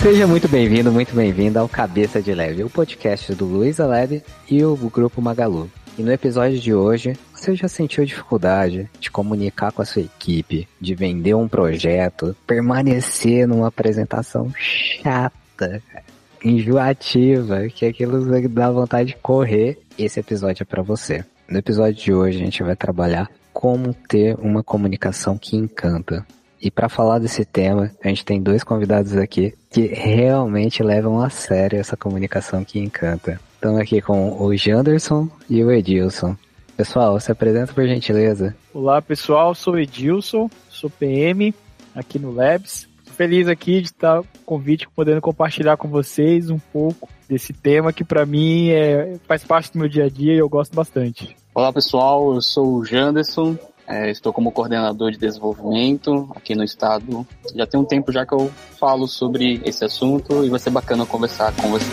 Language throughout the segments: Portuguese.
Seja muito bem-vindo ao Cabeça de Lab, o podcast do Luiza Lab e o Grupo Magalu. E no episódio de hoje, você já sentiu dificuldade de comunicar com a sua equipe, de vender um projeto, permanecer numa apresentação chata, enjoativa, que aquilo dá vontade de correr? Esse episódio é para você. No episódio de hoje, a gente vai trabalhar como ter uma comunicação que encanta. E para falar desse tema, a gente tem dois convidados aqui que realmente levam a sério essa comunicação que encanta. Estamos aqui com o Janderson e o Edilson. Pessoal, se apresenta por gentileza. Olá pessoal, sou o Edilson, sou PM aqui no Labs. Feliz aqui de estar com o convite, podendo compartilhar com vocês um pouco desse tema que para mim faz parte do meu dia a dia e eu gosto bastante. Olá pessoal, eu sou o Janderson. Estou como coordenador de desenvolvimento aqui no estado. Já tem um tempo já que eu falo sobre esse assunto e vai ser bacana conversar com vocês.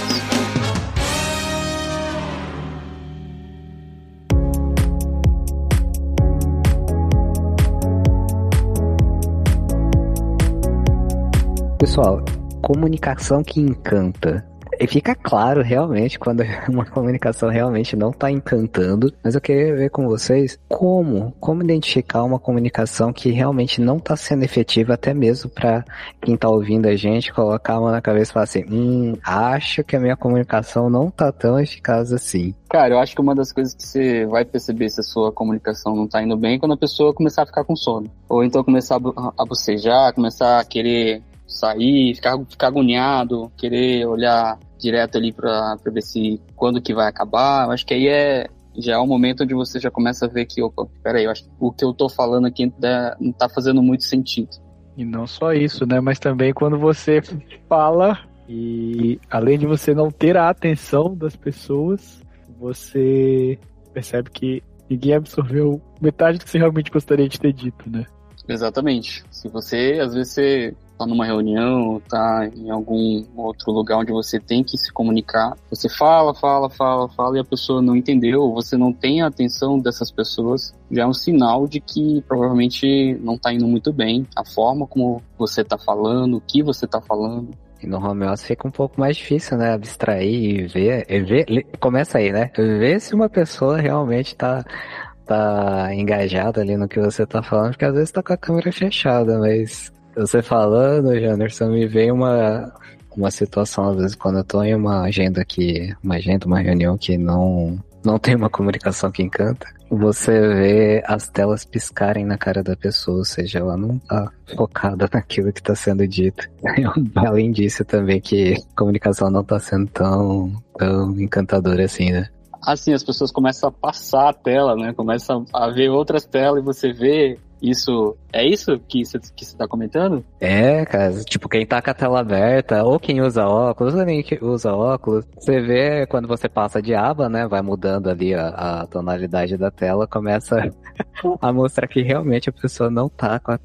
Pessoal, comunicação que encanta. E fica claro realmente quando uma comunicação realmente não está encantando, mas eu queria ver com vocês como identificar uma comunicação que realmente não está sendo efetiva, até mesmo para quem está ouvindo a gente colocar a mão na cabeça e falar assim, acho que a minha comunicação não está tão eficaz assim. Cara, eu acho que uma das coisas que você vai perceber se a sua comunicação não está indo bem é quando a pessoa começar a ficar com sono. Ou então começar a bocejar, começar a querer sair, ficar agoniado, querer olhar direto ali pra ver se quando que vai acabar. Eu acho que aí já é o momento onde você já começa a ver que, peraí, eu acho que o que eu tô falando aqui não tá fazendo muito sentido. E não só isso, né, mas também quando você fala e além de você não ter a atenção das pessoas, você percebe que ninguém absorveu metade do que você realmente gostaria de ter dito, né? Exatamente. Se você, às vezes você tá numa reunião, tá em algum outro lugar onde você tem que se comunicar, você fala e a pessoa não entendeu, ou você não tem a atenção dessas pessoas, já é um sinal de que provavelmente não tá indo muito bem a forma como você tá falando, o que você tá falando. E no home office fica um pouco mais difícil, né, abstrair e ver, começa aí, né, ver se uma pessoa realmente tá engajada ali no que você tá falando, porque às vezes tá com a câmera fechada, mas você falando, Janderson, me veio uma situação, às vezes, quando eu tô em uma reunião que não tem uma comunicação que encanta, você vê as telas piscarem na cara da pessoa, ou seja, ela não tá focada naquilo que tá sendo dito. Além disso também que a comunicação não tá sendo tão encantadora assim, né? Assim, as pessoas começam a passar a tela, né? Começam a ver outras telas e você vê isso. É isso que você tá comentando? É, cara, tipo, quem tá com a tela aberta, ou quem usa óculos, ou nem que usa óculos, você vê quando você passa de aba, né? Vai mudando ali a tonalidade da tela, começa a mostrar que realmente a pessoa não tá com a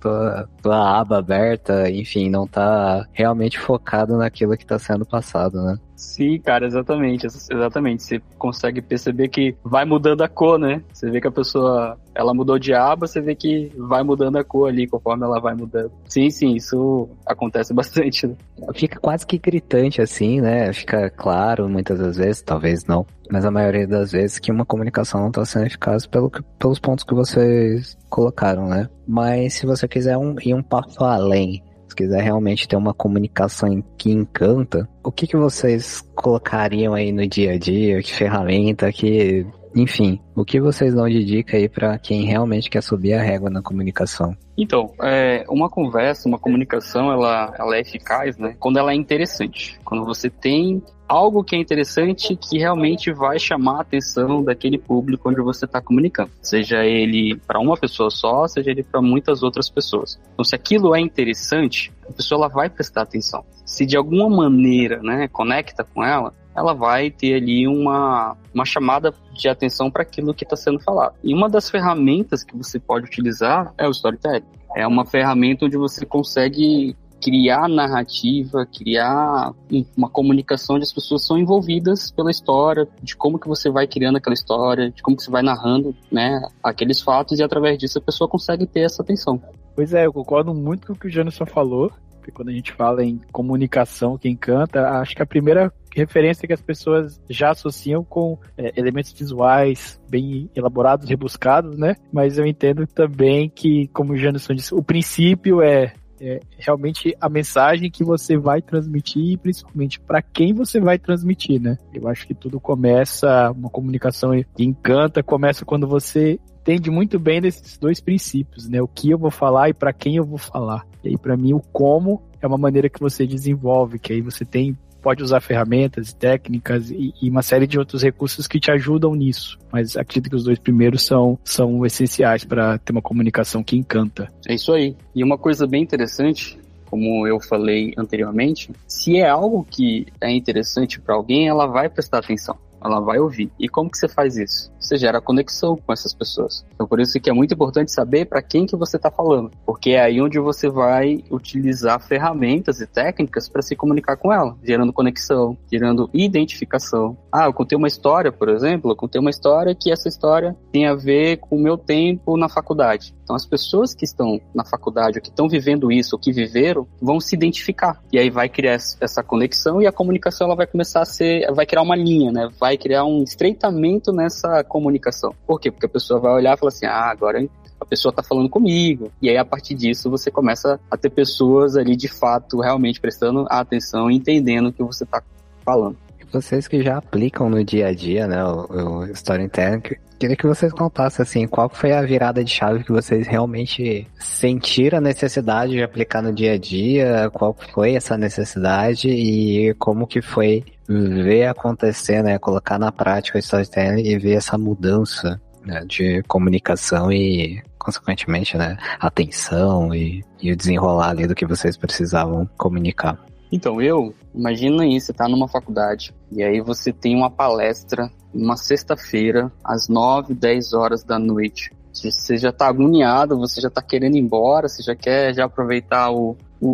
tua aba aberta, enfim, não tá realmente focado naquilo que tá sendo passado, né? Sim, cara, exatamente. Você consegue perceber que vai mudando a cor, né? Você vê que a pessoa, ela mudou de aba, você vê que vai mudando a cor ali, conforme ela vai mudando. Sim, isso acontece bastante, né? Fica quase que gritante assim, né? Fica claro muitas das vezes, talvez não, mas a maioria das vezes que uma comunicação não tá sendo eficaz pelos pontos que vocês colocaram, né? Mas se você quiser ir um passo além, se quiser realmente ter uma comunicação que encanta, o que vocês colocariam aí no dia a dia? Que ferramenta, enfim, o que vocês dão de dica aí pra quem realmente quer subir a régua na comunicação? Então, uma conversa, uma comunicação, ela é eficaz, né? Quando ela é interessante. Quando você tem algo que é interessante que realmente vai chamar a atenção daquele público onde você está comunicando. Seja ele para uma pessoa só, seja ele para muitas outras pessoas. Então, se aquilo é interessante, a pessoa ela vai prestar atenção. Se de alguma maneira, né, conecta com ela vai ter ali uma chamada de atenção para aquilo que está sendo falado. E uma das ferramentas que você pode utilizar é o storytelling. É uma ferramenta onde você consegue criar narrativa, criar uma comunicação onde as pessoas são envolvidas pela história, de como que você vai criando aquela história, de como que você vai narrando, né, aqueles fatos, e através disso a pessoa consegue ter essa atenção. Pois é, eu concordo muito com o que o Janderson falou, Porque quando a gente fala em comunicação que encanta, acho que a primeira referência que as pessoas já associam com elementos visuais bem elaborados, rebuscados, né? Mas eu entendo também que, como o Janderson disse, o princípio é realmente a mensagem que você vai transmitir e principalmente para quem você vai transmitir, né? Eu acho que tudo começa, uma comunicação que encanta, começa quando você entende muito bem desses dois princípios, né? O que eu vou falar e para quem eu vou falar. E aí, para mim, o como é uma maneira que você desenvolve, que aí você pode usar ferramentas, técnicas e uma série de outros recursos que te ajudam nisso. Mas acredito que os dois primeiros são essenciais para ter uma comunicação que encanta. É isso aí. E uma coisa bem interessante, como eu falei anteriormente, se é algo que é interessante para alguém, ela vai prestar atenção. Ela vai ouvir. E como que você faz isso? Você gera conexão com essas pessoas. Então, por isso que é muito importante saber para quem que você está falando. Porque é aí onde você vai utilizar ferramentas e técnicas para se comunicar com ela. Gerando conexão, gerando identificação. Eu contei uma história, por exemplo. Eu contei uma história que essa história tem a ver com o meu tempo na faculdade. Então, as pessoas que estão na faculdade, ou que estão vivendo isso, ou que viveram, vão se identificar. E aí vai criar essa conexão e a comunicação ela vai começar a vai criar uma linha, né? Vai criar um estreitamento nessa comunicação. Por quê? Porque a pessoa vai olhar e falar assim, agora a pessoa está falando comigo. E aí, a partir disso, você começa a ter pessoas ali, de fato, realmente prestando atenção e entendendo o que você está falando. Vocês que já aplicam no dia a dia, né, o storytelling, queria que vocês contassem, assim, qual foi a virada de chave que vocês realmente sentiram a necessidade de aplicar no dia a dia, qual foi essa necessidade e como que foi ver acontecer, né, colocar na prática o storytelling e ver essa mudança, né, de comunicação e, consequentemente, né, atenção e o desenrolar ali do que vocês precisavam comunicar. Então, imagina aí, você tá numa faculdade, e aí você tem uma palestra, uma sexta-feira, às 9, 10 horas da noite. Você já tá agoniado, você já tá querendo ir embora, você já quer aproveitar o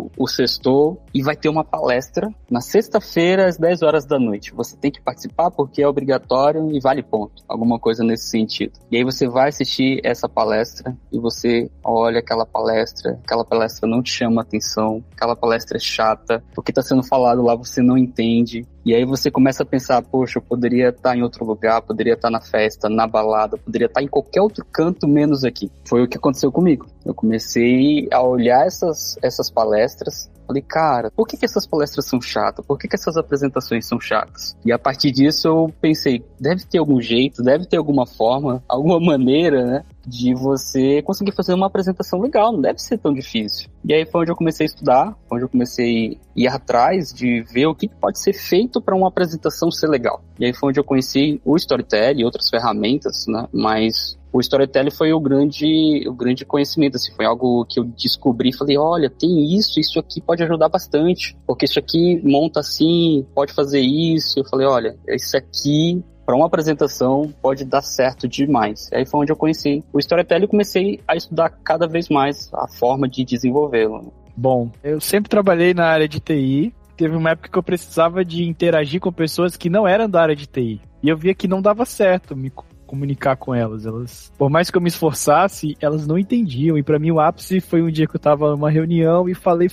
sextou, e vai ter uma palestra na sexta-feira às 10 horas da noite. Você tem que participar porque é obrigatório e vale ponto, alguma coisa nesse sentido. E aí você vai assistir essa palestra e você olha aquela palestra não te chama atenção, aquela palestra é chata, o que está sendo falado lá você não entende. E aí você começa a pensar, poxa, eu poderia estar em outro lugar, poderia estar na festa, na balada, poderia estar em qualquer outro canto menos aqui. Foi o que aconteceu comigo. Eu comecei a olhar essas palestras, falei, cara, por que essas palestras são chatas? Por que essas apresentações são chatas? E a partir disso eu pensei, deve ter algum jeito, deve ter alguma forma, alguma maneira, né, de você conseguir fazer uma apresentação legal, não deve ser tão difícil. E aí foi onde eu comecei a estudar, onde eu comecei a ir atrás de ver o que pode ser feito para uma apresentação ser legal. E aí foi onde eu conheci o Storytelling e outras ferramentas, né, mas o Storytelling foi o grande conhecimento, assim, foi algo que eu descobri e falei, olha, tem isso aqui pode ajudar bastante, porque isso aqui monta assim, pode fazer isso. Eu falei, olha, isso aqui para uma apresentação pode dar certo demais. E aí foi onde eu conheci o Storytelling e comecei a estudar cada vez mais a forma de desenvolvê-lo. Bom, eu sempre trabalhei na área de TI. Teve uma época que eu precisava de interagir com pessoas que não eram da área de TI. E eu via que não dava certo me comunicar com elas. Por mais que eu me esforçasse, elas não entendiam. E pra mim o ápice foi um dia que eu tava numa reunião e falei.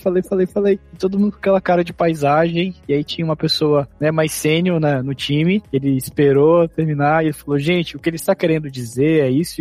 E todo mundo com aquela cara de paisagem. E aí tinha uma pessoa, né, mais sênior no time. Ele esperou terminar e ele falou, gente, o que ele está querendo dizer é isso.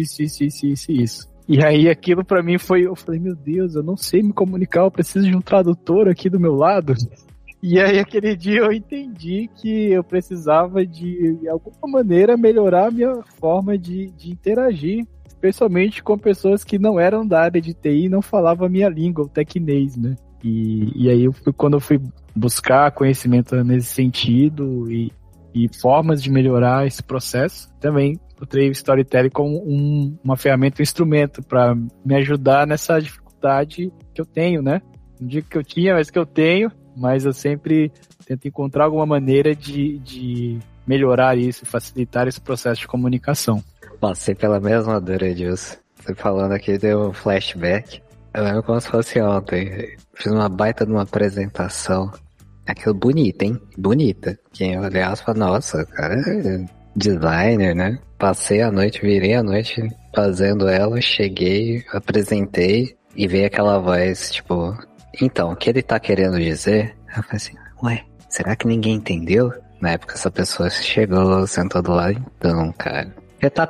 E aí aquilo pra mim eu falei, meu Deus, eu não sei me comunicar, eu preciso de um tradutor aqui do meu lado. E aí, aquele dia, eu entendi que eu precisava de alguma maneira, melhorar a minha forma de interagir, especialmente com pessoas que não eram da área de TI e não falavam a minha língua, o tecnês, né? E aí, quando eu fui buscar conhecimento nesse sentido e formas de melhorar esse processo, também encontrei o Storytelling como uma ferramenta, um instrumento para me ajudar nessa dificuldade que eu tenho, né? Não digo que eu tinha, mas que eu tenho. Mas eu sempre tento encontrar alguma maneira de melhorar isso, facilitar esse processo de comunicação. Passei pela mesma dor, Edilson. Você falando aqui deu um flashback. Eu lembro como se fosse ontem. Fiz uma baita de uma apresentação. Aquilo bonita, hein? Bonita. Quem olhava e falava, nossa, cara é designer, né? Passei a noite, virei a noite fazendo ela, cheguei, apresentei e veio aquela voz, tipo... Então, o que ele tá querendo dizer, eu falei assim, ué, será que ninguém entendeu? Na época essa pessoa chegou, sentou do lado, então, cara, você tá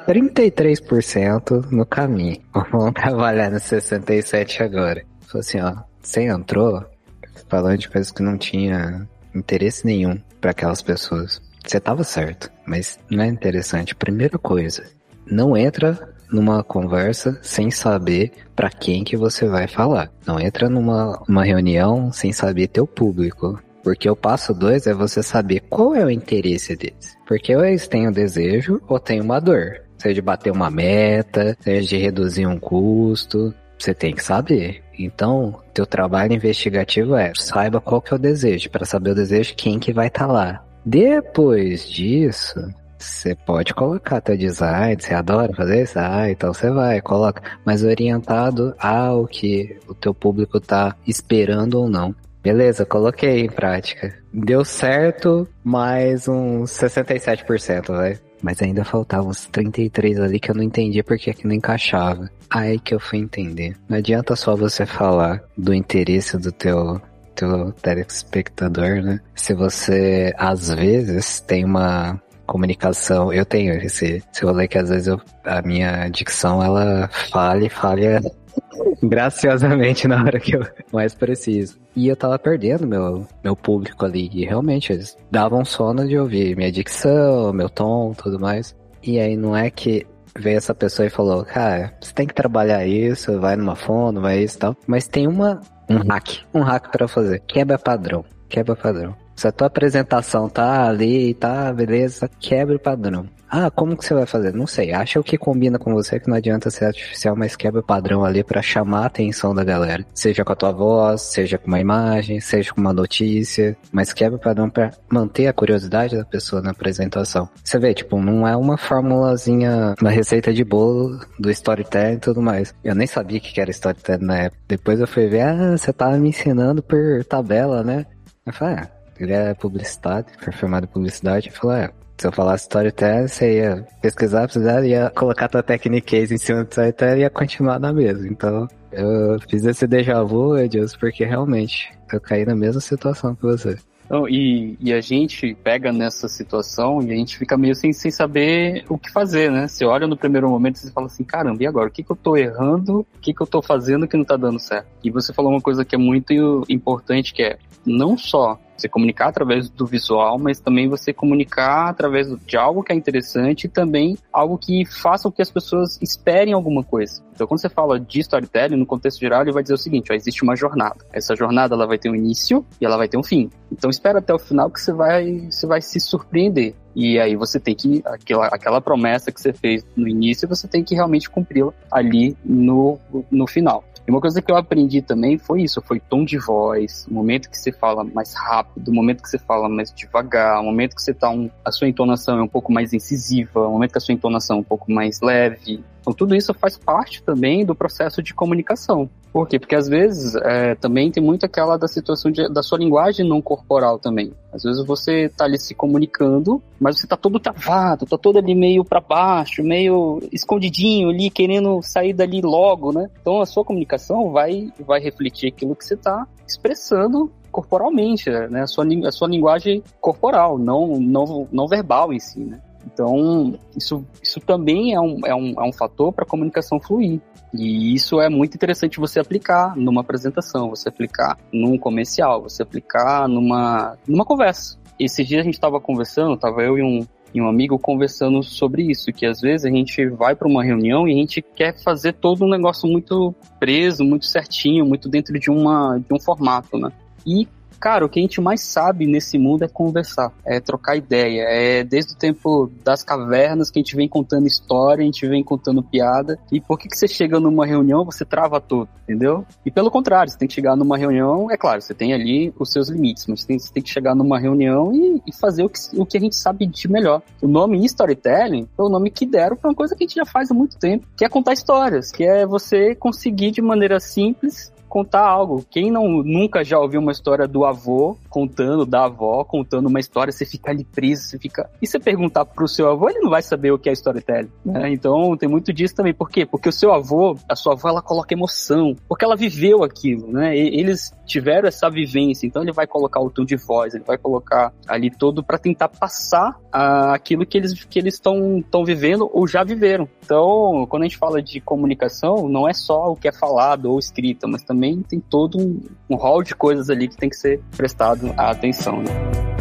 33% no caminho, vamos trabalhar no 67 agora. Falei assim, ó, você entrou falando de coisas que não tinha interesse nenhum pra aquelas pessoas. Você tava certo, mas não é interessante. Primeira coisa, não entra numa conversa sem saber pra quem que você vai falar. Não entra numa reunião sem saber teu público. Porque o passo 2 é você saber qual é o interesse deles. Porque ou eles têm um desejo ou têm uma dor. Seja de bater uma meta, seja de reduzir um custo. Você tem que saber. Então, teu trabalho investigativo é saiba qual que é o desejo. Para saber o desejo, quem que vai estar lá. Depois disso, você pode colocar teu design, você adora fazer isso? Então você vai, coloca. Mas orientado ao que o teu público tá esperando ou não. Beleza, coloquei em prática. Deu certo, mais uns 67%, vai. Mas ainda faltavam uns 33 ali que eu não entendi porque que não encaixava. Aí que eu fui entender. Não adianta só você falar do interesse do teu telespectador, né? Se você, às vezes, tem uma comunicação... Eu tenho esse rolê que às vezes a minha dicção, ela falha graciosamente na hora que eu mais preciso. E eu tava perdendo meu público ali. E realmente, eles davam sono de ouvir minha dicção, meu tom, tudo mais. E aí não é que veio essa pessoa e falou, cara, você tem que trabalhar isso, vai numa fono, vai isso e tal. Mas tem um hack pra fazer. Quebra padrão. Se a tua apresentação tá ali, tá, beleza, quebra o padrão. Ah, como que você vai fazer? Não sei, acha o que combina com você, que não adianta ser artificial, mas quebra o padrão ali pra chamar a atenção da galera. Seja com a tua voz, seja com uma imagem, seja com uma notícia, mas quebra o padrão pra manter a curiosidade da pessoa na apresentação. Você vê, tipo, não é uma formulazinha, uma receita de bolo do storytelling e tudo mais. Eu nem sabia o que era storytelling na época. Depois eu fui ver, você tava me ensinando por tabela, né? Eu falei, ele é publicidade, foi formado em publicidade. Eu falei, se eu falasse storytelling, você ia pesquisar, ia colocar tua technique case em cima do storytelling e ia continuar na mesma. Então, eu fiz esse déjà vu, Edilson, porque realmente eu caí na mesma situação que você. Então, e a gente pega nessa situação e a gente fica meio sem saber o que fazer, né? Você olha no primeiro momento e você fala assim, caramba, e agora? O que eu tô errando? O que eu tô fazendo que não tá dando certo? E você falou uma coisa que é muito importante, que é não só você comunicar através do visual, mas também você comunicar através de algo que é interessante e também algo que faça com que as pessoas esperem alguma coisa. Então, quando você fala de storytelling, no contexto geral, ele vai dizer o seguinte, existe uma jornada. Essa jornada, ela vai ter um início e ela vai ter um fim. Então, espera até o final que você vai se surpreender. E aí você tem que, aquela promessa que você fez no início, você tem que realmente cumpri-la ali no final. E uma coisa que eu aprendi também foi isso, foi tom de voz, o momento que você fala mais rápido, o momento que você fala mais devagar, o momento que você a sua entonação é um pouco mais incisiva, o momento que a sua entonação é um pouco mais leve. Então tudo isso faz parte também do processo de comunicação. Por quê? Porque às vezes também tem muito aquela da situação da sua linguagem não corporal também. Às vezes você tá ali se comunicando, mas você tá todo travado, tá todo ali meio pra baixo, meio escondidinho ali, querendo sair dali logo, né? Então a sua comunicação vai refletir aquilo que você tá expressando corporalmente, né? A sua linguagem corporal, não verbal em si, né? Então, isso também é um fator para a comunicação fluir. E isso é muito interessante você aplicar numa apresentação, você aplicar num comercial, você aplicar numa conversa. Esses dias a gente estava conversando, estava eu e um amigo conversando sobre isso, que às vezes a gente vai para uma reunião e a gente quer fazer todo um negócio muito preso, muito certinho, muito dentro de um formato, né? E cara, o que a gente mais sabe nesse mundo é conversar, é trocar ideia, é desde o tempo das cavernas que a gente vem contando história, a gente vem contando piada, e por que você chega numa reunião, você trava tudo, entendeu? E pelo contrário, você tem que chegar numa reunião, é claro, você tem ali os seus limites, mas você tem que chegar numa reunião e fazer o que a gente sabe de melhor. O nome storytelling foi o nome que deram para uma coisa que a gente já faz há muito tempo, que é contar histórias, que é você conseguir de maneira simples contar algo. Quem nunca já ouviu uma história do avô contando, da avó contando uma história, você fica ali preso, E você perguntar pro seu avô, ele não vai saber o que é storytelling, né? Então tem muito disso também. Por quê? Porque a sua avó, ela coloca emoção, porque ela viveu aquilo, né? Eles tiveram essa vivência, então ele vai colocar o tom de voz, ele vai colocar ali todo para tentar passar aquilo que eles estão vivendo ou já viveram. Então, quando a gente fala de comunicação, não é só o que é falado ou escrito, mas também tem todo um rol de coisas ali que tem que ser prestado a atenção, né?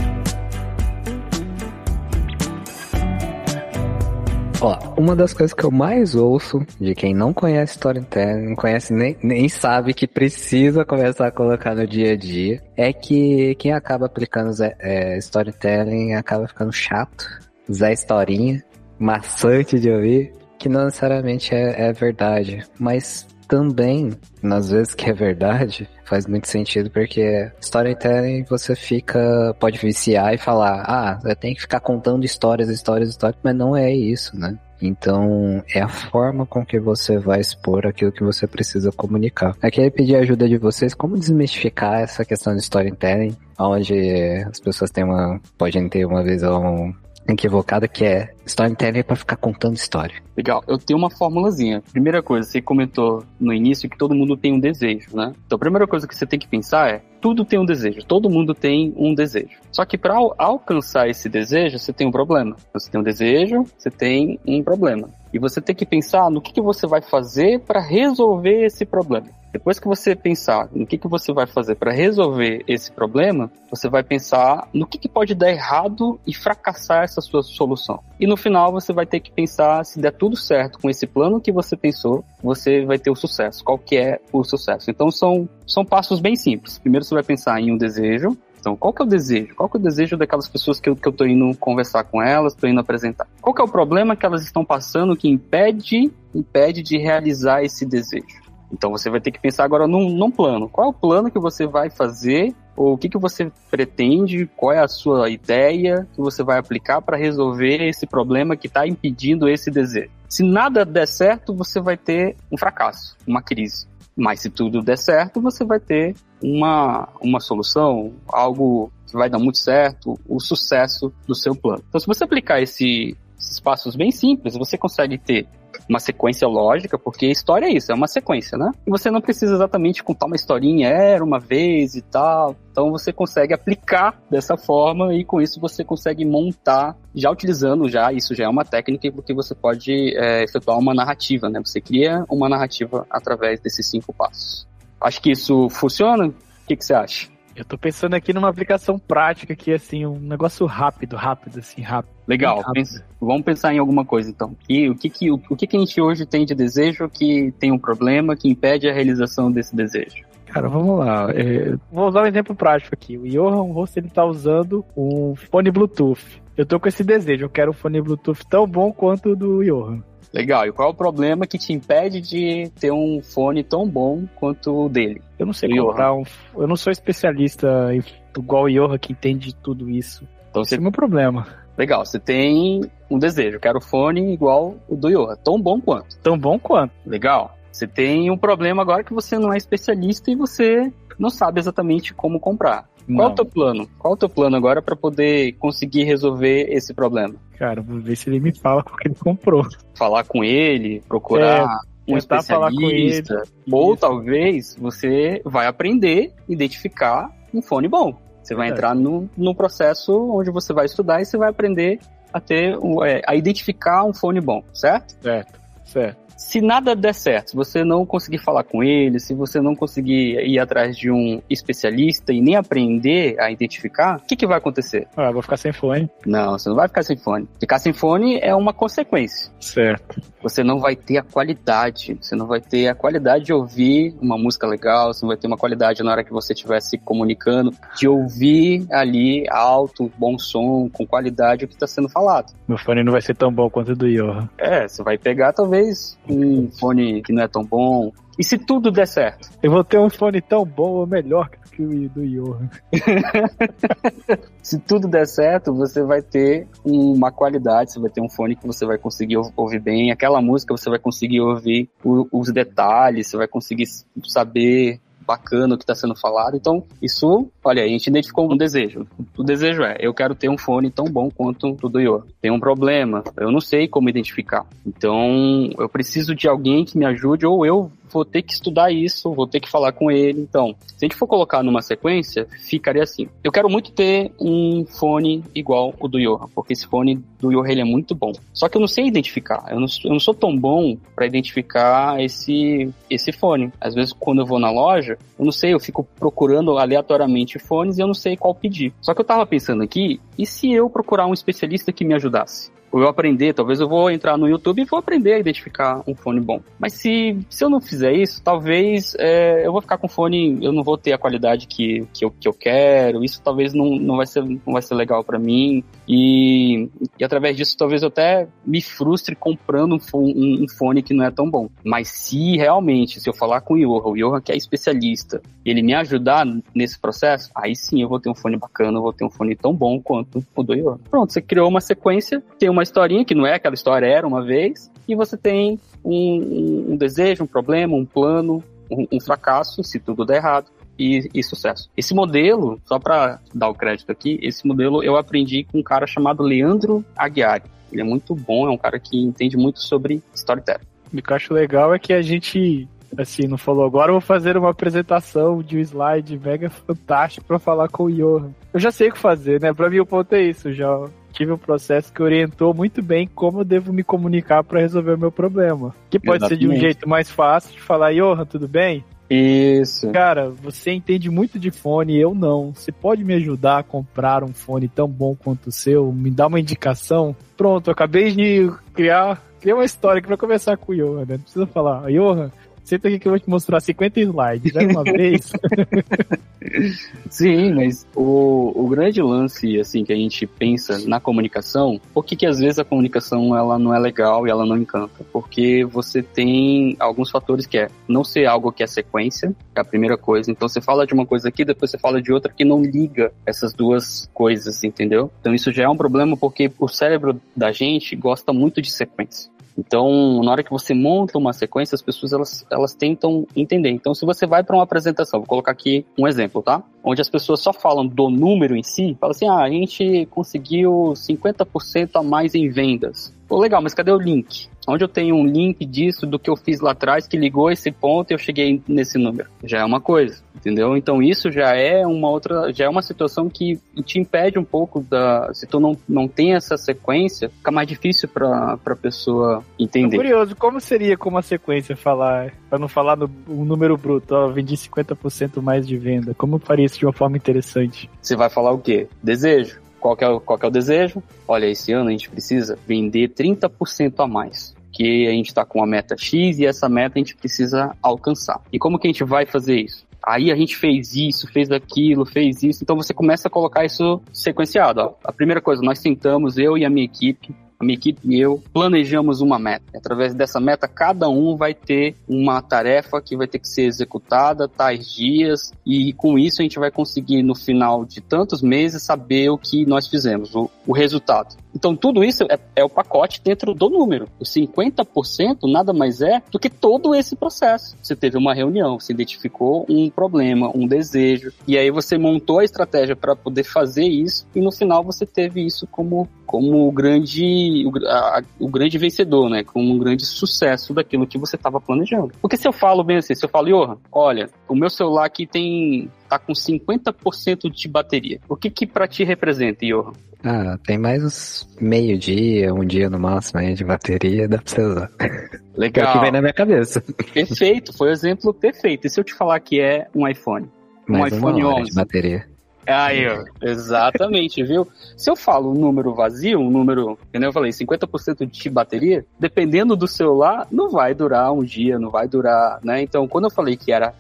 Ó, uma das coisas que eu mais ouço de quem não conhece storytelling, não conhece nem sabe que precisa começar a colocar no dia a dia, é que quem acaba aplicando storytelling acaba ficando chato, Zé Historinha, maçante de ouvir, que não necessariamente é verdade, mas também, nas vezes que é verdade, faz muito sentido, porque storytelling você pode viciar e falar, eu tenho que ficar contando histórias, mas não é isso, né? Então, é a forma com que você vai expor aquilo que você precisa comunicar. Eu queria pedir a ajuda de vocês, como desmistificar essa questão de storytelling, onde as pessoas podem ter uma visão equivocada, que é storytelling é pra ficar contando história. Legal, eu tenho uma formulazinha. Primeira coisa, você comentou no início que todo mundo tem um desejo, né? Então a primeira coisa que você tem que pensar é, tudo tem um desejo, todo mundo tem um desejo. Só que para alcançar esse desejo, você tem um problema. Você tem um desejo, você tem um problema. E você tem que pensar no que você vai fazer para resolver esse problema. Depois que você pensar no que você vai fazer para resolver esse problema, você vai pensar no que pode dar errado e fracassar essa sua solução. E no final você vai ter que pensar, se der tudo certo com esse plano que você pensou, você vai ter o sucesso. Qual que é o sucesso? Então são passos bem simples. Primeiro você vai pensar em um desejo. Então, qual que é o desejo? Qual que é o desejo daquelas pessoas que eu tô indo conversar com elas, tô indo apresentar? Qual que é o problema que elas estão passando que impede de realizar esse desejo? Então, você vai ter que pensar agora num plano. Qual é o plano que você vai fazer? Ou o que você pretende? Qual é a sua ideia que você vai aplicar para resolver esse problema que está impedindo esse desejo? Se nada der certo, você vai ter um fracasso, uma crise. Mas se tudo der certo, você vai ter uma solução, algo que vai dar muito certo, o sucesso do seu plano. Então, se você aplicar esses passos bem simples, você consegue ter uma sequência lógica, porque história é isso, é uma sequência, né? E você não precisa exatamente contar uma historinha, era uma vez e tal. Então você consegue aplicar dessa forma e com isso você consegue montar, já utilizando isso já é uma técnica porque você pode efetuar uma narrativa, né? Você cria uma narrativa através desses 5 passos. Acho que isso funciona? O que você acha? Eu tô pensando aqui numa aplicação prática que assim, um negócio rápido. Legal, rápido. Vamos pensar em alguma coisa então. E o que a gente hoje tem de desejo que tem um problema que impede a realização desse desejo? Cara, vamos lá. Vou usar um exemplo prático aqui. O Johan Ross, ele tá usando um fone Bluetooth. Eu tô com esse desejo, eu quero um fone Bluetooth tão bom quanto o do Johan. Legal, e qual é o problema que te impede de ter um fone tão bom quanto o dele? Eu não sei comprar eu não sou especialista igual o Johan que entende tudo isso. Então esse é o meu problema. Legal, você tem um desejo, eu quero fone igual o do Johan, tão bom quanto. Tão bom quanto. Legal, você tem um problema agora que você não é especialista e você não sabe exatamente como comprar. Qual é o teu plano? Qual é o teu plano agora para poder conseguir resolver esse problema? Cara, vou ver se ele me fala o que ele comprou. Falar com ele, procurar um especialista. Falar com ele. Ou talvez você vai aprender a identificar um fone bom. Você vai entrar no processo onde você vai estudar e você vai aprender a identificar um fone bom, certo? Certo. Se nada der certo, se você não conseguir falar com ele, se você não conseguir ir atrás de um especialista e nem aprender a identificar, o que vai acontecer? Eu vou ficar sem fone. Não, você não vai ficar sem fone. Ficar sem fone é uma consequência. Certo. Você não vai ter a qualidade. Você não vai ter a qualidade de ouvir uma música legal, você não vai ter uma qualidade na hora que você estiver se comunicando, de ouvir ali alto, bom som, com qualidade o que está sendo falado. Meu fone não vai ser tão bom quanto o do Johan. Você vai pegar talvez um fone que não é tão bom. E se tudo der certo? Eu vou ter um fone tão bom ou melhor que o do Johan. Se tudo der certo, você vai ter uma qualidade, você vai ter um fone que você vai conseguir ouvir bem. Aquela música você vai conseguir ouvir os detalhes, você vai conseguir saber bacana o que está sendo falado. Então, isso, olha, a gente identificou um desejo. O desejo eu quero ter um fone tão bom quanto o do Yoa. Tem um problema, eu não sei como identificar. Então, eu preciso de alguém que me ajude, ou eu vou ter que estudar isso, vou ter que falar com ele. Então, se a gente for colocar numa sequência, ficaria assim. Eu quero muito ter um fone igual o do Johan, porque esse fone do Johan ele é muito bom. Só que eu não sei identificar. Eu não sou tão bom para identificar esse fone. Às vezes, quando eu vou na loja, eu não sei, eu fico procurando aleatoriamente fones e eu não sei qual pedir. Só que eu tava pensando aqui, e se eu procurar um especialista que me ajudasse? Ou eu aprender, talvez eu vou entrar no YouTube e vou aprender a identificar um fone bom. Mas se eu não fizer isso, talvez eu vou ficar com fone, eu não vou ter a qualidade que eu quero, isso talvez não vai ser legal pra mim, e através disso talvez eu até me frustre comprando um fone que não é tão bom. Mas se eu falar com o Johan que é especialista, ele me ajudar nesse processo, aí sim eu vou ter um fone bacana, eu vou ter um fone tão bom quanto o do Johan. Pronto, você criou uma sequência, tem uma historinha que não é aquela história, era uma vez, e você tem um desejo, um problema, um plano, um fracasso, se tudo der errado, e sucesso. Esse modelo, só para dar o crédito aqui, esse modelo eu aprendi com um cara chamado Leandro Aguiari. Ele é muito bom, é um cara que entende muito sobre storytelling. O que eu acho legal é que a gente, assim, não falou agora, eu vou fazer uma apresentação de um slide mega fantástico para falar com o Johan. Eu já sei o que fazer, né? Para mim o ponto é isso, já tive um processo que orientou muito bem como eu devo me comunicar para resolver o meu problema. Que pode ser de um jeito mais fácil de falar, Johan, tudo bem? Isso. Cara, você entende muito de fone, eu não. Você pode me ajudar a comprar um fone tão bom quanto o seu? Me dá uma indicação? Pronto, eu acabei de criar uma história aqui pra conversar com o Johan, né? Não precisa falar, Johan, senta aqui que eu vou te mostrar 50 slides, né? Uma vez. Sim, mas o grande lance, assim, que a gente pensa na comunicação, por que às vezes a comunicação ela não é legal e ela não encanta? Porque você tem alguns fatores que é não ser algo que é sequência, que é a primeira coisa. Então você fala de uma coisa aqui, depois você fala de outra que não liga essas duas coisas, entendeu? Então isso já é um problema porque o cérebro da gente gosta muito de sequência. Então, na hora que você monta uma sequência, as pessoas elas tentam entender. Então, se você vai para uma apresentação, vou colocar aqui um exemplo, tá? Onde as pessoas só falam do número em si, fala assim, a gente conseguiu 50% a mais em vendas. Pô, legal, mas cadê o link? Onde eu tenho um link disso, do que eu fiz lá atrás, que ligou esse ponto e eu cheguei nesse número? Já é uma coisa, entendeu? Então isso já é uma situação que te impede um pouco se tu não tem essa sequência, fica mais difícil pra pessoa entender. Tô curioso, como seria com uma sequência falar, pra não falar o número bruto, vendi 50% mais de venda, como faria isso de uma forma interessante? Você vai falar o quê? Desejo. Qual que é o desejo? Olha, esse ano a gente precisa vender 30% a mais. Que a gente está com uma meta X e essa meta a gente precisa alcançar. E como que a gente vai fazer isso? Aí a gente fez isso, fez aquilo, fez isso. Então você começa a colocar isso sequenciado. Ó. A primeira coisa, nós sentamos, eu e a minha equipe e eu planejamos uma meta. Através dessa meta, cada um vai ter uma tarefa que vai ter que ser executada tais dias, e com isso a gente vai conseguir, no final de tantos meses, saber o que nós fizemos, o resultado. Então tudo isso é o pacote dentro do número. Os 50% nada mais é do que todo esse processo. Você teve uma reunião, você identificou um problema, um desejo, e aí você montou a estratégia para poder fazer isso, e no final você teve isso como o grande vencedor, né? Como um grande sucesso daquilo que você estava planejando. Porque se eu falo bem assim, se eu falo, Johan, olha, o meu celular aqui tá com 50% de bateria. O que pra ti representa, Johan? Tem mais uns meio-dia, um dia no máximo aí de bateria, dá pra você usar. Legal. É o que vem na minha cabeça. Perfeito, foi o exemplo perfeito. E se eu te falar que é um iPhone? Mais um iPhone 11 de bateria. Aí, ó, exatamente, viu? Se eu falo um número vazio, como eu falei, 50% de bateria, dependendo do celular, não vai durar um dia, não vai durar, né? Então, quando eu falei que era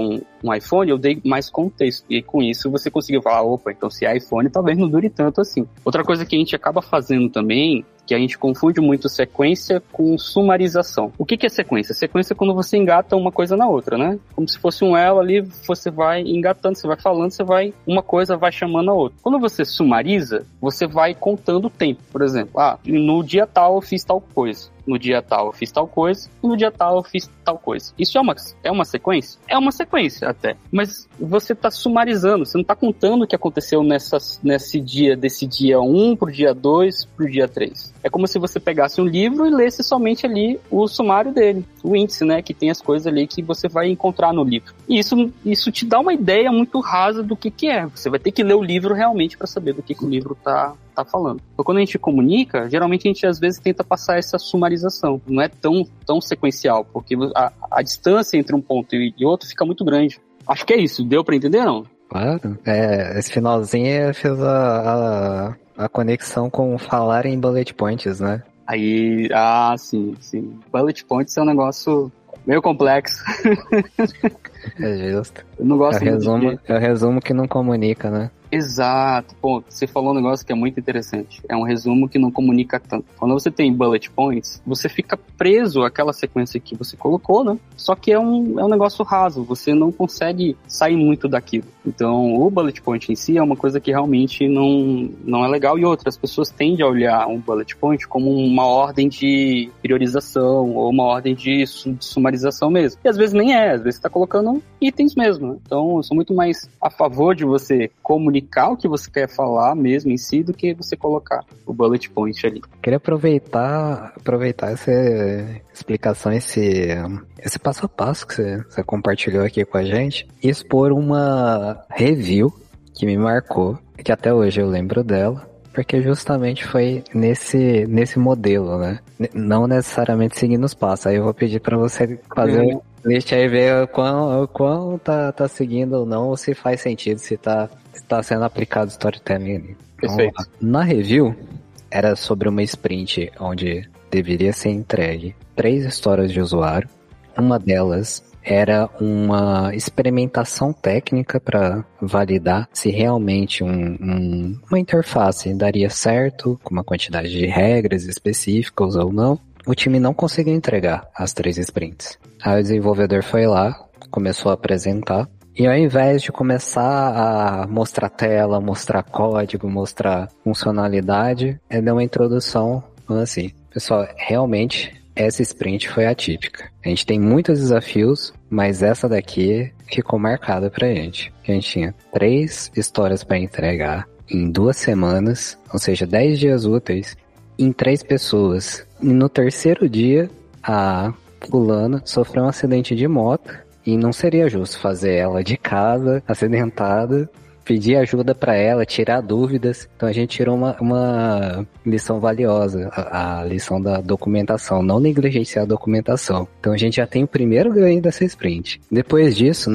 um iPhone, eu dei mais contexto, e com isso você conseguiu falar, opa, então se é iPhone, talvez não dure tanto assim. Outra coisa que a gente acaba fazendo também, que a gente confunde muito sequência com sumarização. O que é sequência? Sequência é quando você engata uma coisa na outra, né? Como se fosse um elo ali, você vai engatando, você vai falando, uma coisa vai chamando a outra. Quando você sumariza, você vai contando o tempo. Por exemplo, no dia tal eu fiz tal coisa. no dia tal eu fiz tal coisa, e no dia tal eu fiz tal coisa. Isso é uma sequência? É uma sequência até. Mas você tá sumarizando, você não tá contando o que aconteceu desse dia 1 pro dia 2 pro dia 3. É como se você pegasse um livro e lesse somente ali o sumário dele, o índice, né, que tem as coisas ali que você vai encontrar no livro. E isso te dá uma ideia muito rasa do que é. Você vai ter que ler o livro realmente para saber do que o livro tá falando. Então, quando a gente comunica, geralmente a gente às vezes tenta passar essa sumarização. Não é tão sequencial, porque a distância entre um ponto e outro fica muito grande. Acho que é isso. Deu para entender, não? Claro. Esse finalzinho fez a conexão com falar em bullet points, né? Aí, sim. Bullet points é um negócio meio complexo. É justo. Eu não gosto muito É o resumo que não comunica, né? Exato. Pô, você falou um negócio que é muito interessante. É um resumo que não comunica tanto. Quando você tem bullet points, você fica preso àquela sequência que você colocou, né? Só que é um negócio raso. Você não consegue sair muito daquilo. Então, o bullet point em si é uma coisa que realmente não é legal. E outras pessoas tendem a olhar um bullet point como uma ordem de priorização ou uma ordem de sumarização mesmo. E às vezes nem é. Às vezes você está colocando itens mesmo, né? Então, eu sou muito mais a favor de você comunicar o que você quer falar mesmo em si do que você colocar o bullet point ali. Queria aproveitar essa explicação, esse passo a passo que você compartilhou aqui com a gente e expor uma review que me marcou, que até hoje eu lembro dela, porque justamente foi nesse modelo, né? Não necessariamente seguindo os passos. Aí eu vou pedir para você fazer deixa aí ver o quão tá seguindo ou não, ou se faz sentido, se tá sendo aplicado storytelling ali. Perfeito. Então, na review, era sobre uma sprint onde deveria ser entregue 3 histórias de usuário. Uma delas era uma experimentação técnica para validar se realmente uma interface daria certo, com uma quantidade de regras específicas ou não. O time não conseguiu entregar as 3 sprints. Aí o desenvolvedor foi lá, começou a apresentar, e ao invés de começar a mostrar tela, mostrar código, mostrar funcionalidade, ele deu uma introdução falando assim: pessoal, realmente essa sprint foi atípica. A gente tem muitos desafios, mas essa daqui ficou marcada pra gente. A gente tinha 3 histórias para entregar em 2 semanas, ou seja, 10 dias úteis, em 3 pessoas. E no terceiro dia, a fulana sofreu um acidente de moto e não seria justo fazer ela de casa, acidentada, pedir ajuda para ela, tirar dúvidas. Então a gente tirou uma lição valiosa, a lição da documentação, não negligenciar a documentação. Então a gente já tem o primeiro ganho dessa sprint. Depois disso,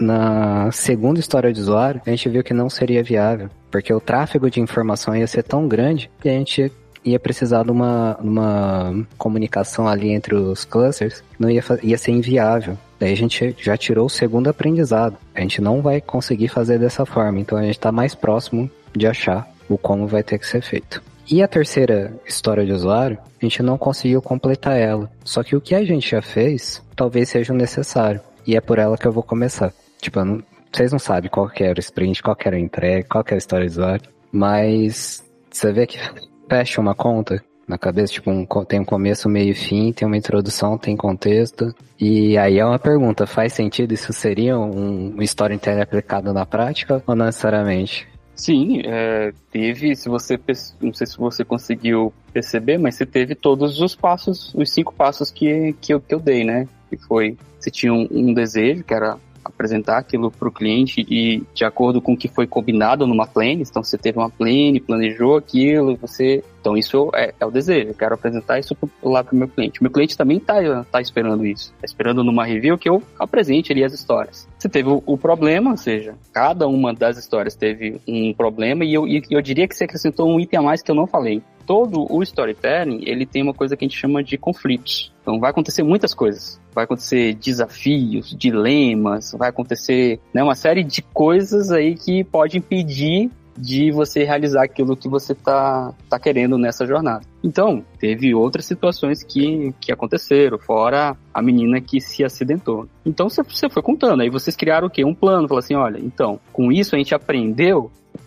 na segunda história de usuário, a gente viu que não seria viável, porque o tráfego de informação ia ser tão grande que a gente ia precisar de uma comunicação ali entre os clusters, ia ser inviável. Daí a gente já tirou o segundo aprendizado. A gente não vai conseguir fazer dessa forma, então a gente está mais próximo de achar o como vai ter que ser feito. E a terceira história de usuário, a gente não conseguiu completar ela. Só que o que a gente já fez, talvez seja o necessário. E é por ela que eu vou começar. Tipo, vocês não sabem qual que era o sprint, qual que era a entrega, qual que era a história de usuário. Mas você vê que fecha uma conta na cabeça, tipo, tem um começo, meio e fim, tem uma introdução, tem contexto. E aí é uma pergunta, faz sentido isso seria um storytelling aplicado na prática ou não necessariamente? Sim, teve, não sei se você conseguiu perceber, mas você teve todos os passos, os 5 passos que eu dei, né? Que foi, você tinha um desejo, que era apresentar aquilo para o cliente e de acordo com o que foi combinado numa plane, então você teve uma plane, planejou aquilo, então isso é o desejo, eu quero apresentar isso lá para o meu cliente. Meu cliente também tá esperando isso, tá esperando numa review que eu apresente ali as histórias. Você teve o problema, ou seja, cada uma das histórias teve um problema e eu diria que você acrescentou um item a mais que eu não falei. Todo o storytelling, ele tem uma coisa que a gente chama de conflitos. Então vai acontecer muitas coisas. Vai acontecer desafios, dilemas, vai acontecer, né, uma série de coisas aí que pode impedir de você realizar aquilo que você tá querendo nessa jornada. Então, teve outras situações que aconteceram, fora a menina que se acidentou. Então, você foi contando, aí vocês criaram o quê? Um plano, falaram assim, olha, então, com isso a gente aprendeu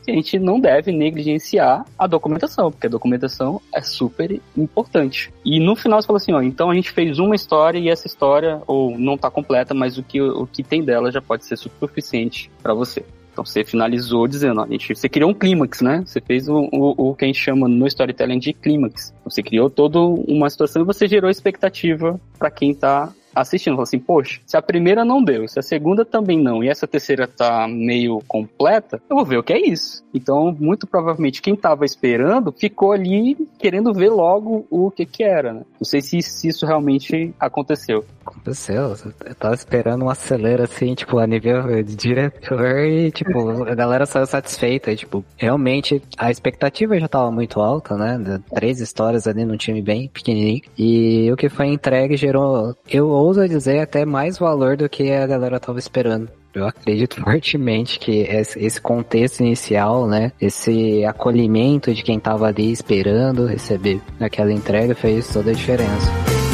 que a gente não deve negligenciar a documentação, porque a documentação é super importante. E no final você fala assim, ó, então a gente fez uma história e essa história, ou não tá completa, mas o que tem dela já pode ser suficiente para você. Então você finalizou dizendo, ó, você criou um clímax, né? Você fez o que a gente chama no storytelling de clímax. Você criou toda uma situação e você gerou expectativa para quem tá assistindo. Falou assim, poxa, se a primeira não deu, se a segunda também não, e essa terceira tá meio completa, eu vou ver o que é isso. Então, muito provavelmente, quem tava esperando ficou ali querendo ver logo o que era, né? Não sei se isso realmente aconteceu. Aconteceu, eu tava esperando um acelero assim, tipo, a nível de diretor e, tipo, a galera saiu satisfeita e, tipo, realmente a expectativa já tava muito alta, né? 3 histórias ali num time bem pequenininho e o que foi entregue gerou, eu ouso dizer, até mais valor do que a galera tava esperando. Eu acredito fortemente que esse contexto inicial, né, esse acolhimento de quem tava ali esperando receber aquela entrega fez toda a diferença.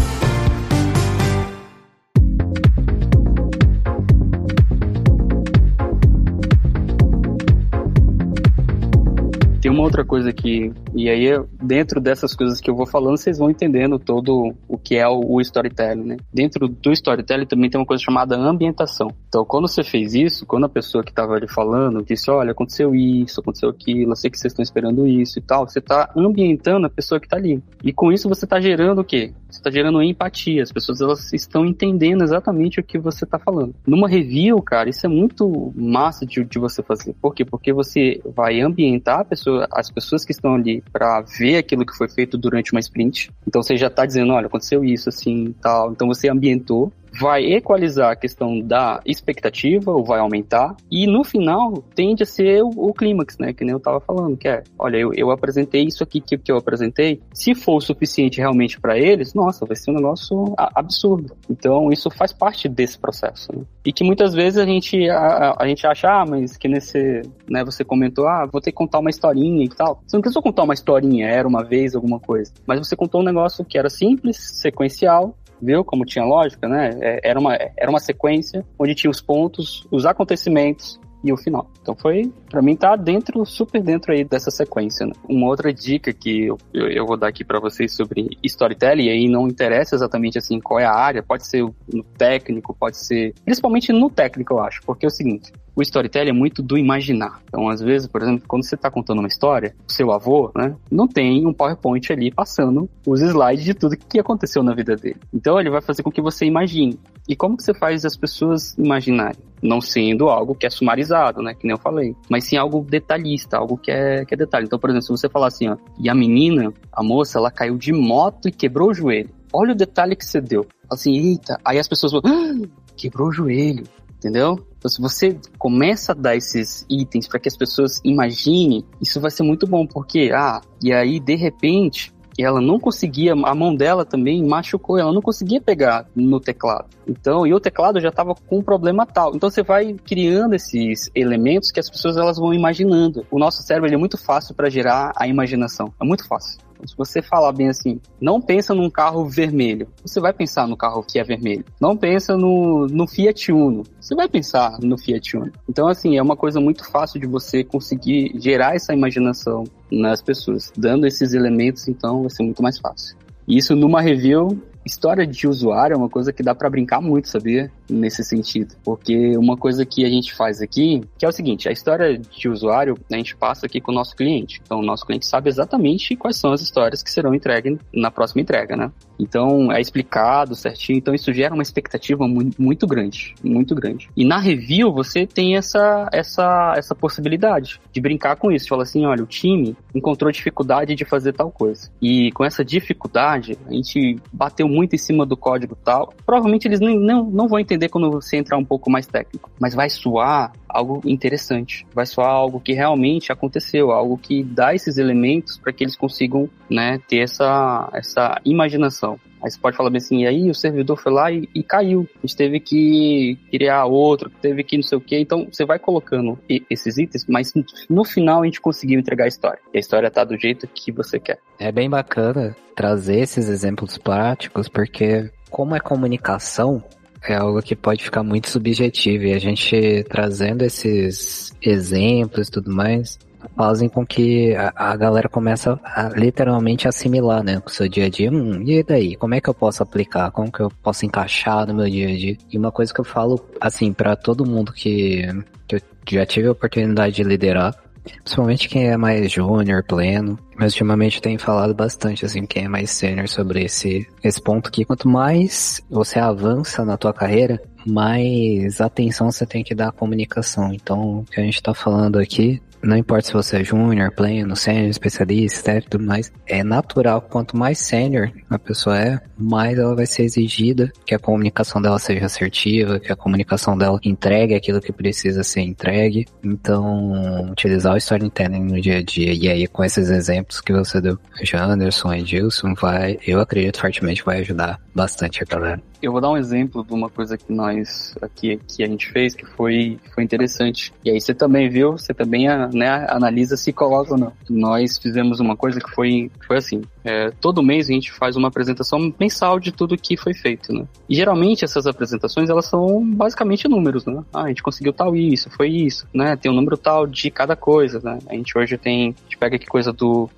Tem uma outra coisa que, e aí dentro dessas coisas que eu vou falando, vocês vão entendendo todo o que é o storytelling, né? Dentro do storytelling também tem uma coisa chamada ambientação. Então, quando você fez isso, quando a pessoa que estava ali falando disse, olha, aconteceu isso, aconteceu aquilo, eu sei que vocês estão esperando isso e tal, você está ambientando a pessoa que está ali. E com isso você está gerando o quê? Você está gerando empatia. As pessoas, elas estão entendendo exatamente o que você está falando. Numa review, cara, isso é muito massa de você fazer. Por quê? Porque você vai ambientar as pessoas que estão ali para ver aquilo que foi feito durante uma sprint. Então você já está dizendo, olha, aconteceu isso, assim, tal. Então você ambientou. Vai equalizar a questão da expectativa, ou vai aumentar, e no final tende a ser o clímax, né, que nem eu tava falando, que é, olha, eu apresentei isso aqui que eu apresentei, se for o suficiente realmente para eles, nossa, vai ser um negócio absurdo. Então isso faz parte desse processo, né? E que muitas vezes a gente acha, mas que nesse, né, você comentou, vou ter que contar uma historinha e tal. Você não precisou contar uma historinha, era uma vez alguma coisa, mas você contou um negócio que era simples, sequencial, viu como tinha lógica, né? Era uma sequência onde tinha os pontos, os acontecimentos e o final. Então pra mim tá super dentro aí dessa sequência, né? Uma outra dica que eu vou dar aqui pra vocês sobre storytelling, e aí não interessa exatamente assim qual é a área, pode ser no técnico, pode ser, principalmente no técnico eu acho, porque é o seguinte, o storytelling é muito do imaginar. Então, às vezes, por exemplo, quando você está contando uma história, o seu avô, né, não tem um PowerPoint ali passando os slides de tudo que aconteceu na vida dele. Então, ele vai fazer com que você imagine. E como que você faz as pessoas imaginarem? Não sendo algo que é sumarizado, né, que nem eu falei, mas sim algo detalhista, algo que é detalhe. Então, por exemplo, se você falar assim, ó, e a menina, a moça, ela caiu de moto e quebrou o joelho. Olha o detalhe que você deu. Assim, eita. Aí as pessoas vão, quebrou o joelho. Entendeu? Então, se você começa a dar esses itens para que as pessoas imaginem, isso vai ser muito bom, porque, e aí, de repente, ela não conseguia, a mão dela também machucou, ela não conseguia pegar no teclado. Então, e o teclado já estava com um problema tal. Então, você vai criando esses elementos que as pessoas elas vão imaginando. O nosso cérebro ele é muito fácil para gerar a imaginação. É muito fácil. Se você falar bem assim, não pensa num carro vermelho, você vai pensar no carro que é vermelho. Não pensa no Fiat Uno, você vai pensar no Fiat Uno. Então, assim, é uma coisa muito fácil de você conseguir gerar essa imaginação nas pessoas. Dando esses elementos, então, vai ser muito mais fácil. Isso numa review, história de usuário é uma coisa que dá pra brincar muito, sabia? Nesse sentido. Porque uma coisa que a gente faz aqui, que é o seguinte, a história de usuário, a gente passa aqui com o nosso cliente. Então, o nosso cliente sabe exatamente quais são as histórias que serão entregues na próxima entrega, né? Então, é explicado certinho. Então, isso gera uma expectativa muito grande. Muito grande. E na review, você tem essa possibilidade de brincar com isso. Fala assim, olha, o time encontrou dificuldade de fazer tal coisa. E com essa dificuldade, a gente bateu muito em cima do código tal. Provavelmente eles não vão entender quando você entrar um pouco mais técnico. Mas vai soar algo interessante. Vai soar algo que realmente aconteceu. Algo que dá esses elementos para que eles consigam, né, ter essa imaginação. Aí você pode falar bem assim, e aí o servidor foi lá e caiu. A gente teve que criar outro, teve que não sei o quê. Então você vai colocando esses itens, mas no final a gente conseguiu entregar a história. E a história tá do jeito que você quer. É bem bacana trazer esses exemplos práticos, porque como é comunicação, é algo que pode ficar muito subjetivo. E a gente trazendo esses exemplos e tudo mais, fazem com que a galera comece a literalmente assimilar, né, com o seu dia a dia. E daí? Como é que eu posso aplicar? Como que eu posso encaixar no meu dia a dia? E uma coisa que eu falo, assim, pra todo mundo que eu já tive a oportunidade de liderar, principalmente quem é mais júnior, pleno, mas ultimamente tem falado bastante, assim, quem é mais sênior sobre esse ponto que quanto mais você avança na tua carreira, mais atenção você tem que dar à comunicação. Então, o que a gente tá falando aqui, não importa se você é júnior, pleno, sênior, especialista, e tudo mais, é natural, quanto mais sênior a pessoa é, mais ela vai ser exigida, que a comunicação dela seja assertiva, que a comunicação dela entregue aquilo que precisa ser entregue. Então, utilizar o storytelling no dia a dia, e aí com esses exemplos que você deu, Janderson e Gilson, eu acredito fortemente vai ajudar bastante a galera. Eu vou dar um exemplo de uma coisa que nós aqui que a gente fez que foi interessante. E aí você também viu, você também analisa se coloca ou não. Nós fizemos uma coisa que foi assim. Todo mês a gente faz uma apresentação mensal de tudo que foi feito, né? E geralmente essas apresentações, elas são basicamente números, né? A gente conseguiu tal isso, foi isso, né? Tem um número tal de cada coisa, né? A gente hoje a gente pega aqui coisa do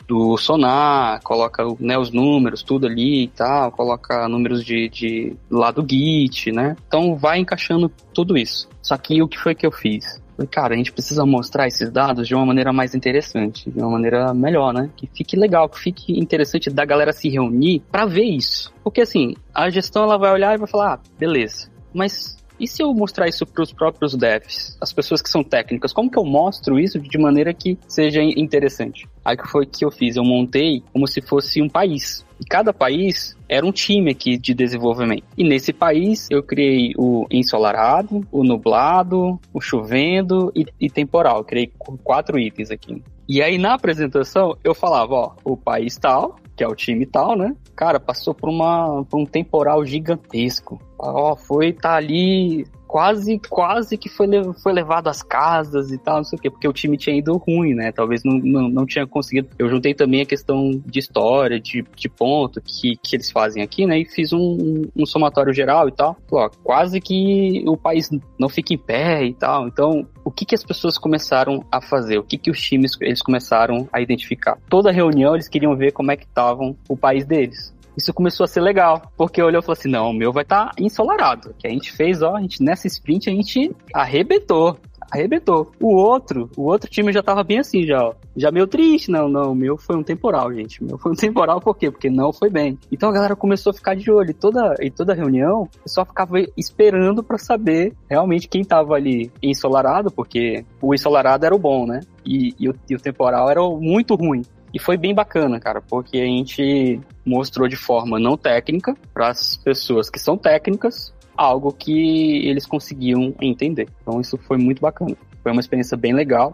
Sonar, coloca, né, os números, tudo ali e tal, coloca números de lá do Git, né? Então vai encaixando tudo isso. Só que o que foi que eu fiz? Cara, a gente precisa mostrar esses dados de uma maneira mais interessante, de uma maneira melhor, né? Que fique legal, que fique interessante da galera se reunir pra ver isso. Porque assim, a gestão ela vai olhar e vai falar, beleza, mas e se eu mostrar isso pros próprios devs, as pessoas que são técnicas, como que eu mostro isso de maneira que seja interessante? Aí que foi que eu fiz? Eu montei como se fosse um país. E cada país era um time aqui de desenvolvimento. E nesse país eu criei o ensolarado, o nublado, o chovendo e temporal. Eu criei 4 itens aqui. E aí na apresentação eu falava, o país tal, que é o time tal, né? Cara, passou por um temporal gigantesco. Tá ali... Quase que foi levado às casas e tal, não sei o quê, porque o time tinha ido ruim, né? Talvez não tinha conseguido. Eu juntei também a questão de história, de ponto que eles fazem aqui, né? E fiz um somatório geral e tal. Quase que o país não fica em pé e tal. Então, o que as pessoas começaram a fazer? O que os times eles começaram a identificar? Toda reunião eles queriam ver como é que estavam o país deles. Isso começou a ser legal, porque olhou e falou assim, não, o meu vai estar ensolarado. Que a gente fez, nessa sprint a gente arrebentou. O outro time já tava bem assim, já meio triste, não, o meu foi um temporal, gente. O meu foi um temporal por quê? Porque não foi bem. Então a galera começou a ficar de olho, e toda reunião, o pessoal ficava esperando pra saber realmente quem tava ali ensolarado, porque o ensolarado era o bom, né? E o temporal era o muito ruim. E foi bem bacana, cara, porque a gente mostrou de forma não técnica para as pessoas que são técnicas algo que eles conseguiam entender. Então isso foi muito bacana. Foi uma experiência bem legal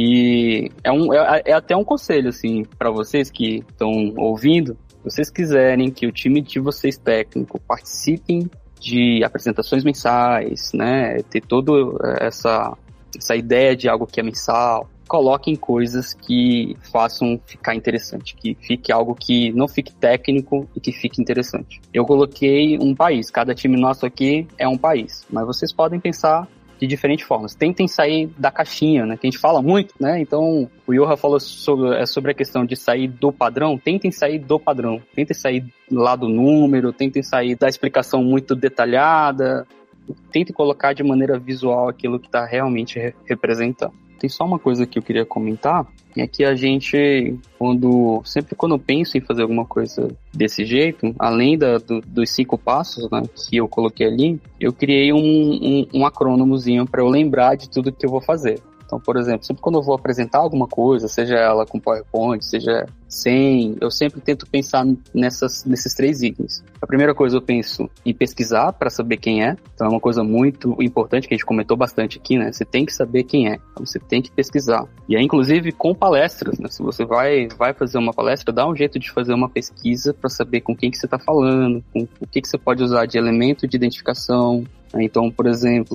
e é até um conselho assim para vocês que estão ouvindo. Se vocês quiserem que o time de vocês técnico participem de apresentações mensais, né, ter toda essa ideia de algo que é mensal, coloquem coisas que façam ficar interessante, que fique algo que não fique técnico e que fique interessante. Eu coloquei um país, cada time nosso aqui é um país, mas vocês podem pensar de diferentes formas. Tentem sair da caixinha, né, que a gente fala muito, né, então o Johan falou sobre a questão de sair do padrão. Tentem sair do padrão, tentem sair lá do número, tentem sair da explicação muito detalhada, tentem colocar de maneira visual aquilo que está realmente representando. Tem só uma coisa que eu queria comentar, é que a gente, sempre quando eu penso em fazer alguma coisa desse jeito, além dos 5 passos, né, que eu coloquei ali, eu criei um acrônomozinho para eu lembrar de tudo que eu vou fazer. Então, por exemplo, sempre quando eu vou apresentar alguma coisa, seja ela com PowerPoint, seja sem, eu sempre tento pensar nesses 3 itens. A primeira coisa eu penso em pesquisar para saber quem é. Então é uma coisa muito importante que a gente comentou bastante aqui, né? Você tem que saber quem é. Então você tem que pesquisar. E aí, inclusive, com palestras, né? Se você vai fazer uma palestra, dá um jeito de fazer uma pesquisa para saber com quem que você está falando, com o que você pode usar de elemento de identificação. Então, por exemplo,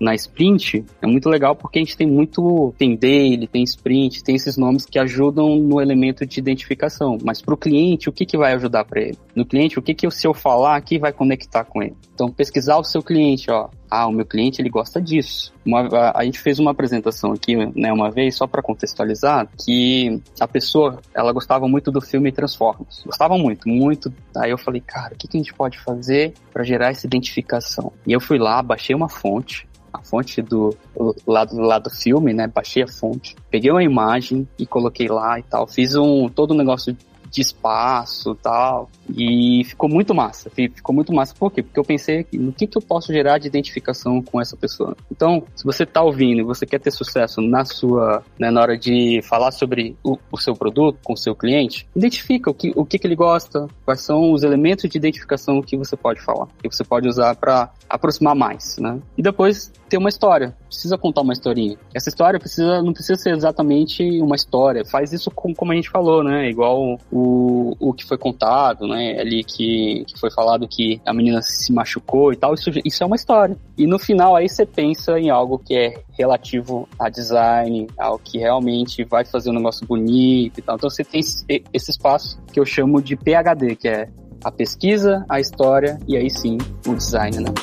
na sprint, é muito legal porque a gente tem daily, tem sprint, tem esses nomes que ajudam no elemento de identificação. Mas para o cliente, o que vai ajudar para ele? No cliente, o que se eu falar aqui vai conectar com ele? Então, pesquisar o seu cliente, o meu cliente, ele gosta disso. A gente fez uma apresentação aqui, né, uma vez, só para contextualizar, que a pessoa, ela gostava muito do filme Transformers. Gostava muito, muito. Aí eu falei, cara, o que a gente pode fazer para gerar essa identificação? E eu fui lá, baixei uma fonte, a fonte do lado do filme, né, baixei a fonte, peguei uma imagem e coloquei lá e tal, fiz todo um negócio de espaço e tal, e ficou muito massa. Por quê? Porque eu pensei no que eu posso gerar de identificação com essa pessoa. Então, se você tá ouvindo e você quer ter sucesso na hora de falar sobre o seu produto com o seu cliente, identifica o que ele gosta, quais são os elementos de identificação que você pode falar, que você pode usar para aproximar mais, né? E depois ter uma história. Precisa contar uma historinha. Essa história não precisa ser exatamente uma história. Faz isso como a gente falou, né? Igual o que foi contado, né? Ali que foi falado que a menina se machucou e tal. Isso é uma história. E no final aí você pensa em algo que é relativo a design, algo que realmente vai fazer um negócio bonito e tal. Então você tem esse espaço que eu chamo de PhD, que é a pesquisa, a história e aí sim o design, né?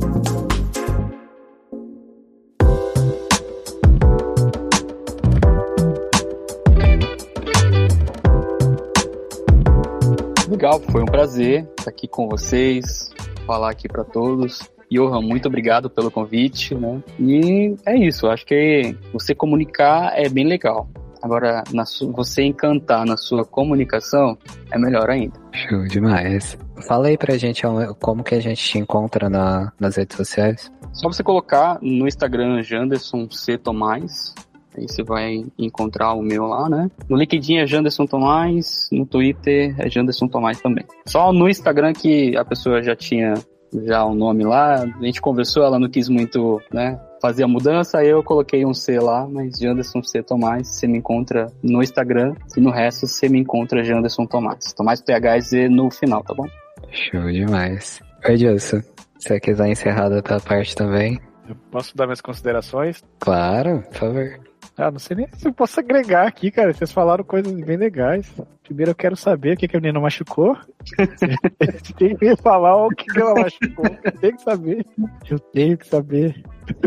Legal, foi um prazer estar aqui com vocês, falar aqui para todos. Johan, muito obrigado pelo convite, né? E é isso, acho que você comunicar é bem legal. Agora, você encantar na sua comunicação é melhor ainda. Show demais. Fala aí pra gente como que a gente te encontra nas redes sociais. Só você colocar no Instagram Janderson C. Tomás. Aí você vai encontrar o meu lá, né? No LinkedIn é Janderson Tomás, no Twitter é Janderson Tomás também. Só no Instagram que a pessoa já tinha o nome lá, a gente conversou, ela não quis muito, né, fazer a mudança, aí eu coloquei um C lá, mas Janderson C. Tomás, você me encontra no Instagram, e no resto você me encontra Janderson Tomás. Tomás PHZ no final, tá bom? Show demais. Oi, Edilson, se você quiser encerrar da tua parte também. Eu posso dar minhas considerações? Claro, por favor. Não sei nem se eu posso agregar aqui, cara. Vocês falaram coisas bem legais. Primeiro eu quero saber o que a menina machucou. Você tem que me falar o que ela machucou. Eu tenho que saber.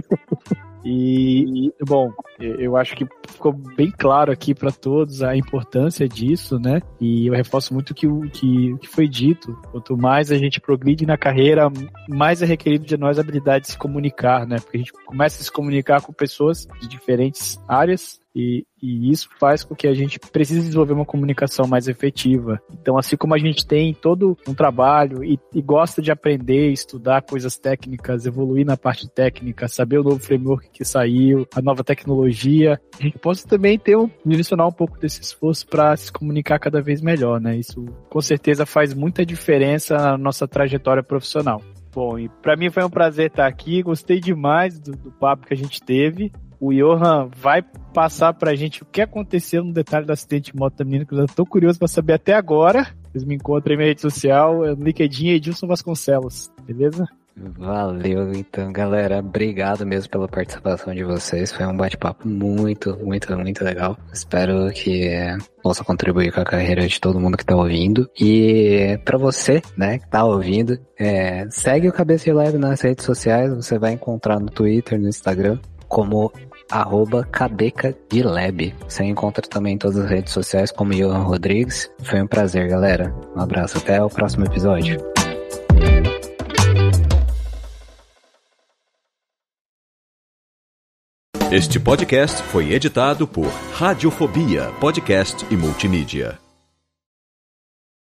E, bom, eu acho que ficou bem claro aqui para todos a importância disso, né? E eu reforço muito o que foi dito. Quanto mais a gente progride na carreira, mais é requerido de nós a habilidade de se comunicar, né? Porque a gente começa a se comunicar com pessoas de diferentes áreas e isso faz com que a gente precise desenvolver uma comunicação mais efetiva. Então, assim como a gente tem todo um trabalho e gosta de aprender, estudar coisas técnicas, evoluir na parte técnica, saber o novo framework que saiu, a nova tecnologia, a gente pode também direcionar um pouco desse esforço para se comunicar cada vez melhor, né? Isso, com certeza, faz muita diferença na nossa trajetória profissional. Bom, e para mim foi um prazer estar aqui, gostei demais do papo que a gente teve. O Johan vai passar pra gente o que aconteceu no detalhe do acidente de moto da menina, que eu já tô curioso pra saber até agora. Vocês me encontram em minha rede social, no LinkedIn, Edilson Vasconcelos, beleza? Valeu, então, galera. Obrigado mesmo pela participação de vocês. Foi um bate-papo muito, muito, muito legal. Espero que possa contribuir com a carreira de todo mundo que tá ouvindo. E pra você, né, que tá ouvindo, segue o Cabeça de Lab nas redes sociais. Você vai encontrar no Twitter, no Instagram, como @cabecadilab. Você encontra também em todas as redes sociais como Johan Rodrigues. Foi um prazer, galera. Um abraço, até o próximo episódio. Este podcast foi editado por Radiofobia, podcast e multimídia.